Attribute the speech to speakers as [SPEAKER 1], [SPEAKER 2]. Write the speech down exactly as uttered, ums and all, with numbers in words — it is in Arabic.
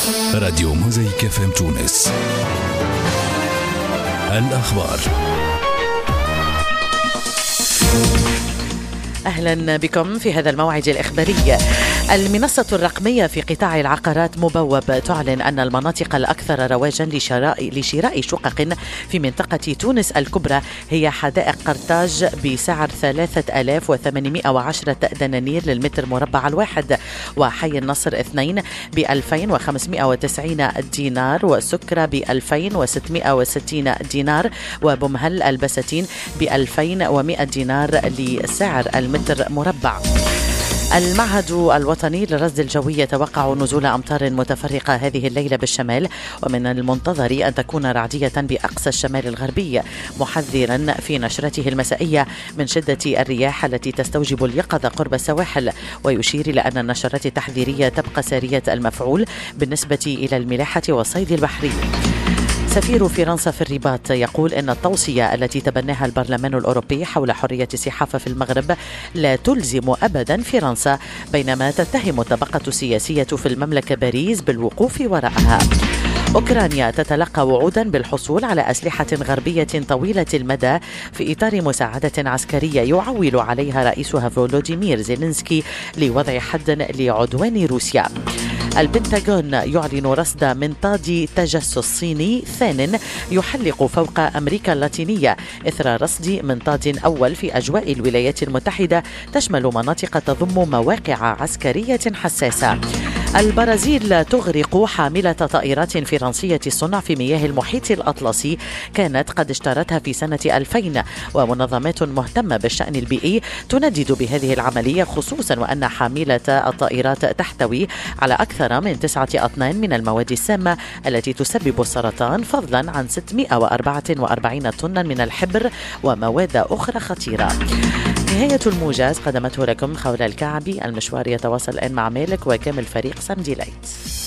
[SPEAKER 1] راديو موزايك اف ام تونس. الأخبار.
[SPEAKER 2] أهلا بكم في هذا الموعد الإخباري. المنصة الرقمية في قطاع العقارات مبوب تعلن أن المناطق الأكثر رواجا لشراء, لشراء شقق في منطقة تونس الكبرى هي حدائق قرطاج بسعر ثلاثة آلاف وثمانمائة وعشرة دنانير للمتر مربع الواحد، وحي النصر اثنين بألفين وخمسمائة وتسعين دينار، وسكرة بألفين وستمائة وستين دينار، وبمهل البساتين بألفين ومائة دينار لسعر المتر مربع. المعهد الوطني للرصد الجوي يتوقع نزول أمطار متفرقة هذه الليلة بالشمال، ومن المنتظر أن تكون رعدية بأقصى الشمال الغربي، محذرا في نشرته المسائية من شدة الرياح التي تستوجب اليقظة قرب السواحل، ويشير إلى أن النشرات التحذيرية تبقى سارية المفعول بالنسبة إلى الملاحة والصيد البحري. سفير فرنسا في الرباط يقول إن التوصية التي تبناها البرلمان الأوروبي حول حرية الصحافة في المغرب لا تلزم أبدا فرنسا، بينما تتهم الطبقة السياسية في المملكة باريس بالوقوف وراءها. أوكرانيا تتلقى وعودا بالحصول على أسلحة غربية طويلة المدى في إطار مساعدة عسكرية يعول عليها رئيسها فولوديمير زيلينسكي لوضع حد لعدوان روسيا. البنتاغون يعلن رصد منطاد تجسس صيني ثان يحلق فوق أمريكا اللاتينية إثر رصد منطاد أول في أجواء الولايات المتحدة تشمل مناطق تضم مواقع عسكرية حساسة. البرازيل تغرق حاملة طائرات فرنسية الصنع في مياه المحيط الأطلسي كانت قد اشترتها في سنة ألفين، ومنظمات مهتمة بالشأن البيئي تندد بهذه العملية، خصوصا وأن حاملة الطائرات تحتوي على أكثر من تسعة أطنان من المواد السامة التي تسبب السرطان، فضلا عن ستمائة وأربعة وأربعين طنا من الحبر ومواد أخرى خطيرة. نهاية الموجز قدمته لكم خولة الكعبي. المشوار يتواصل الآن مع مالك وكامل فريق سمدي ليت.